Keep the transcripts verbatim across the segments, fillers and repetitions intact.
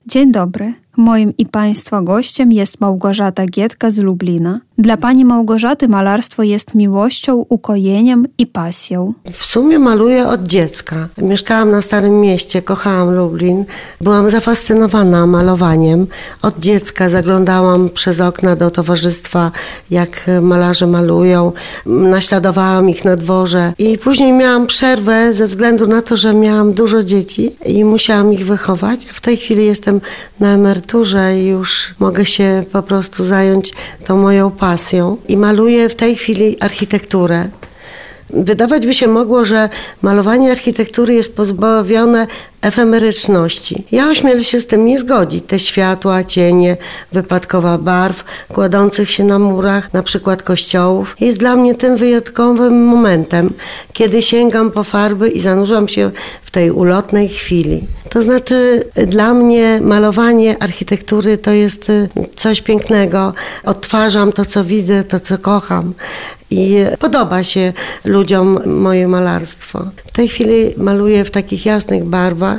Dzień dobry. Moim i Państwa gościem jest Małgorzata Giedka z Lublina. Dla Pani Małgorzaty malarstwo jest miłością, ukojeniem i pasją. W sumie maluję od dziecka. Mieszkałam na Starym Mieście, kochałam Lublin. Byłam zafascynowana malowaniem. Od dziecka zaglądałam przez okna do towarzystwa, jak malarze malują. Naśladowałam ich na dworze. I później miałam przerwę ze względu na to, że miałam dużo dzieci i musiałam ich wychować. W tej chwili jestem na emeryturze i już mogę się po prostu zająć tą moją pasją. I maluję w tej chwili architekturę. Wydawać by się mogło, że malowanie architektury jest pozbawione efemeryczności. Ja ośmielę się z tym nie zgodzić. Te światła, cienie, wypadkowa barw kładących się na murach, na przykład kościołów, jest dla mnie tym wyjątkowym momentem, kiedy sięgam po farby i zanurzam się w tej ulotnej chwili. To znaczy dla mnie malowanie architektury to jest coś pięknego. Odtwarzam to, co widzę, to, co kocham. I podoba się ludziom moje malarstwo. W tej chwili maluję w takich jasnych barwach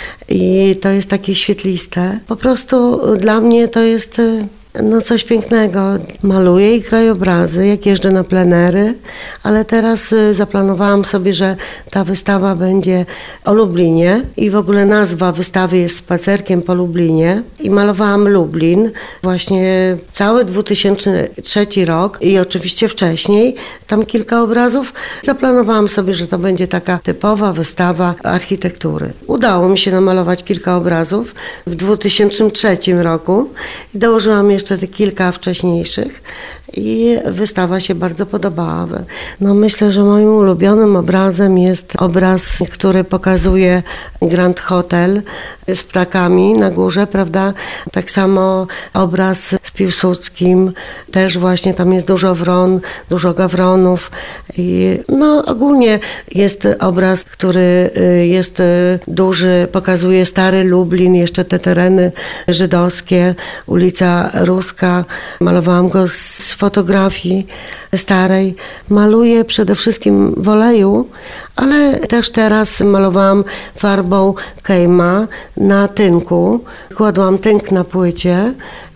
i to jest takie świetliste. Po prostu dla mnie to jest no coś pięknego. Maluję i krajobrazy, jak jeżdżę na plenery, ale teraz zaplanowałam sobie, że ta wystawa będzie o Lublinie i w ogóle nazwa wystawy jest Spacerkiem po Lublinie i malowałam Lublin właśnie cały dwa tysiące trzeci rok i oczywiście wcześniej, tam kilka obrazów. Zaplanowałam sobie, że to będzie taka typowa wystawa architektury. Udało mi się namalować kilka obrazów w dwa tysiące trzecim roku i dołożyłam jeszcze te kilka wcześniejszych i wystawa się bardzo podobała. No myślę, że moim ulubionym obrazem jest obraz, który pokazuje Grand Hotel z ptakami na górze, prawda? Tak samo obraz z Piłsudskim, też właśnie tam jest dużo wron, dużo gawronów i no ogólnie jest obraz, który jest duży, pokazuje stary Lublin, jeszcze te tereny żydowskie, ulica Ruska. Malowałam go z fotografii starej. Maluję przede wszystkim w oleju, ale też teraz malowałam farbą Kejma na tynku. Kładłam tynk na płycie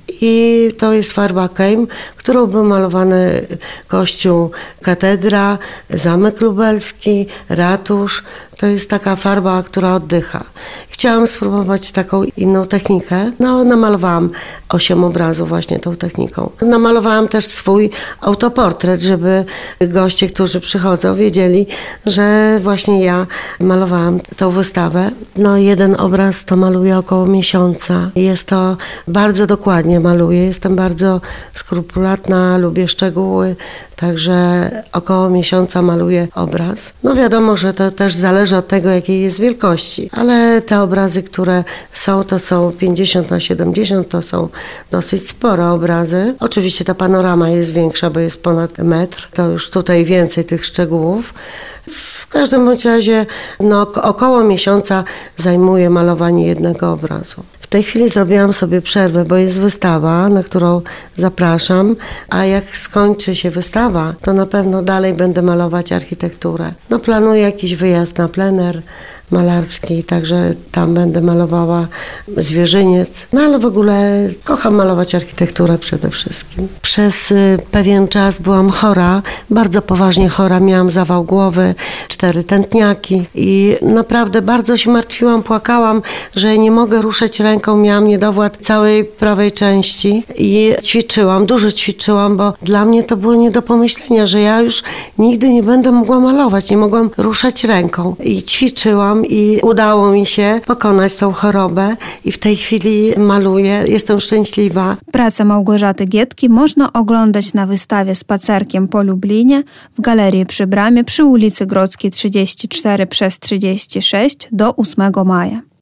i to jest farba Kejm, którą był malowany kościół, katedra, zamek lubelski, ratusz. To jest taka farba, która oddycha. Chciałam spróbować taką inną technikę. No, namalowałam osiem obrazów właśnie tą techniką. Namalowałam też swój autoportret, żeby goście, którzy przychodzą, wiedzieli, że właśnie ja malowałam tą wystawę. No, jeden obraz to maluję około miesiąca. Jest to bardzo dokładnie maluję. Jestem bardzo skrupulatna, lubię szczegóły. Także około miesiąca maluję obraz. No wiadomo, że to też zależy od tego, jakiej jest wielkości. Ale te obrazy, które są, to są pięćdziesiąt na siedemdziesiąt, to są dosyć spore obrazy. Oczywiście ta panorama jest większa, bo jest ponad metr. To już tutaj więcej tych szczegółów. W każdym bądź razie no, około miesiąca zajmuje malowanie jednego obrazu. W tej chwili zrobiłam sobie przerwę, bo jest wystawa, na którą zapraszam, a jak skończy się wystawa, to na pewno dalej będę malować architekturę. No planuję jakiś wyjazd na plener malarski, także tam będę malowała zwierzyniec. No ale w ogóle kocham malować architekturę przede wszystkim. Przez pewien czas byłam chora, bardzo poważnie chora, miałam zawał głowy, cztery tętniaki i naprawdę bardzo się martwiłam, płakałam, że nie mogę ruszać ręką, miałam niedowład całej prawej części i ćwiczyłam, dużo ćwiczyłam, bo dla mnie to było nie do pomyślenia, że ja już nigdy nie będę mogła malować, nie mogłam ruszać ręką i ćwiczyłam i udało mi się pokonać tą chorobę i w tej chwili maluję. Jestem szczęśliwa. Pracę Małgorzaty Giedki można oglądać na wystawie Spacerkiem po Lublinie w Galerii przy Bramie przy ulicy Grodzkiej trzydzieści cztery przez trzydzieści sześć do ósmego maja.